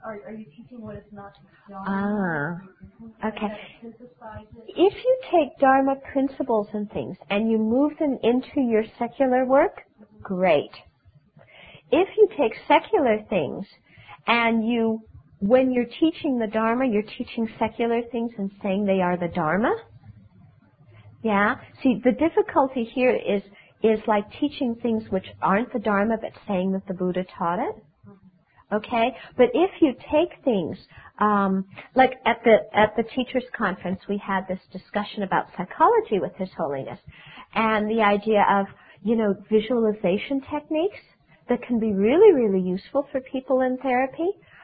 are you teaching what is not Dharma? Okay. If you take Dharma principles and things and you move them into your secular work, great. If you take secular things and when you're teaching the Dharma, you're teaching secular things and saying they are the Dharma. Yeah? See, the difficulty here is like teaching things which aren't the Dharma but saying that the Buddha taught it. Okay? But if you take things, like at the teachers' conference we had this discussion about psychology with His Holiness and the idea of, visualization techniques that can be really, really useful for people in therapy.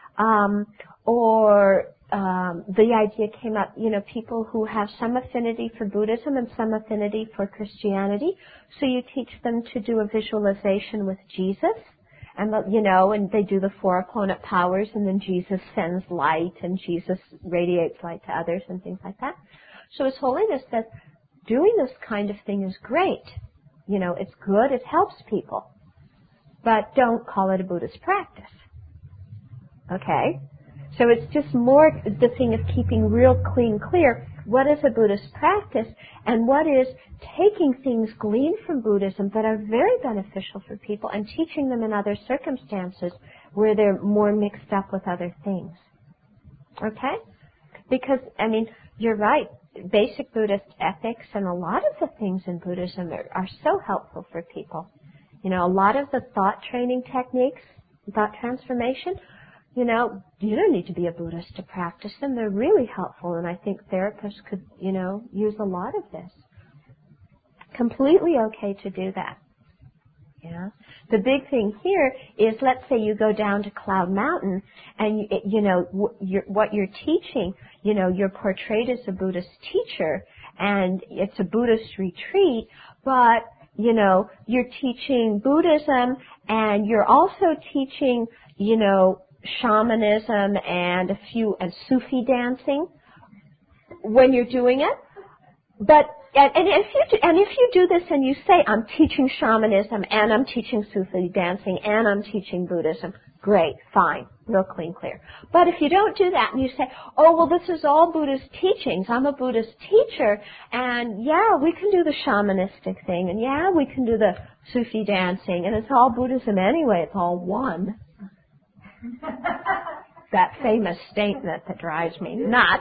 The idea came up, people who have some affinity for Buddhism and some affinity for Christianity. So you teach them to do a visualization with Jesus. And, and they do the 4 opponent powers, and then Jesus sends light, and Jesus radiates light to others, and things like that. So His Holiness says, doing this kind of thing is great. It's good, it helps people. But don't call it a Buddhist practice. Okay? So it's just more the thing of keeping real clear what is a Buddhist practice and what is taking things gleaned from Buddhism that are very beneficial for people and teaching them in other circumstances where they're more mixed up with other things. Okay? Because, you're right. Basic Buddhist ethics and a lot of the things in Buddhism are so helpful for people. A lot of the thought training techniques, thought transformation, you don't need to be a Buddhist to practice them. They're really helpful, and I think therapists could, use a lot of this. Completely okay to do that. Yeah. The big thing here is, let's say you go down to Cloud Mountain, and what you're teaching, you're portrayed as a Buddhist teacher, and it's a Buddhist retreat, but you're teaching Buddhism, and you're also teaching, shamanism and Sufi dancing when you're doing it. But if you do this and you say, I'm teaching shamanism and I'm teaching Sufi dancing and I'm teaching Buddhism, great, fine, real clear. But if you don't do that and you say, oh, well, this is all Buddhist teachings, I'm a Buddhist teacher, and yeah, we can do the shamanistic thing, and yeah, we can do the Sufi dancing, and it's all Buddhism anyway, it's all one. That famous statement that drives me nuts.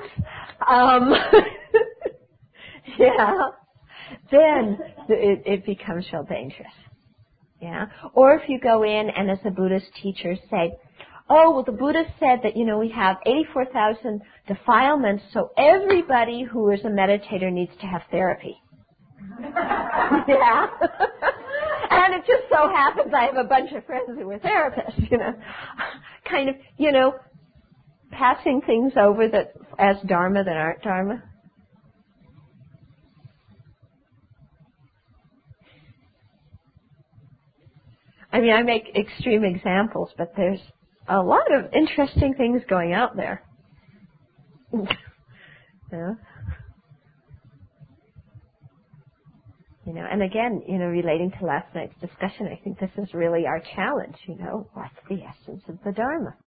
Yeah. Then it becomes real dangerous. Yeah. Or if you go in and as a Buddhist teacher say, oh, well, the Buddha said that, we have 84,000 defilements, so everybody who is a meditator needs to have therapy. Yeah. And it just so happens I have a bunch of friends who are therapists, kind of, passing things over that as Dharma that aren't Dharma. I make extreme examples, but there's a lot of interesting things going out there. Yeah. And again, relating to last night's discussion, I think this is really our challenge, what's the essence of the Dharma?